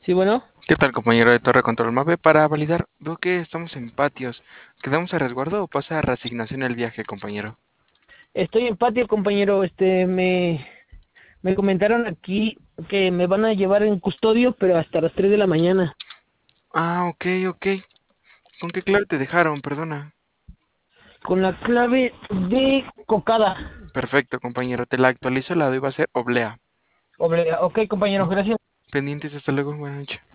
Sí, bueno, ¿Qué tal, compañero de Torre Control Mave? Para validar, veo que estamos en patios. ¿Quedamos a resguardo o pasa a reasignación el viaje, compañero? estoy en patio, compañero. Me comentaron aquí que me van a llevar en custodio, pero hasta las 3 de la mañana, Ah, ok, ok. ¿Con qué clave te dejaron? Perdona. con la clave de cocada. Perfecto, compañero. Te la actualizo, la de va a ser oblea. Ok, compañero, gracias. Pendientes, hasta luego. Buenas noches.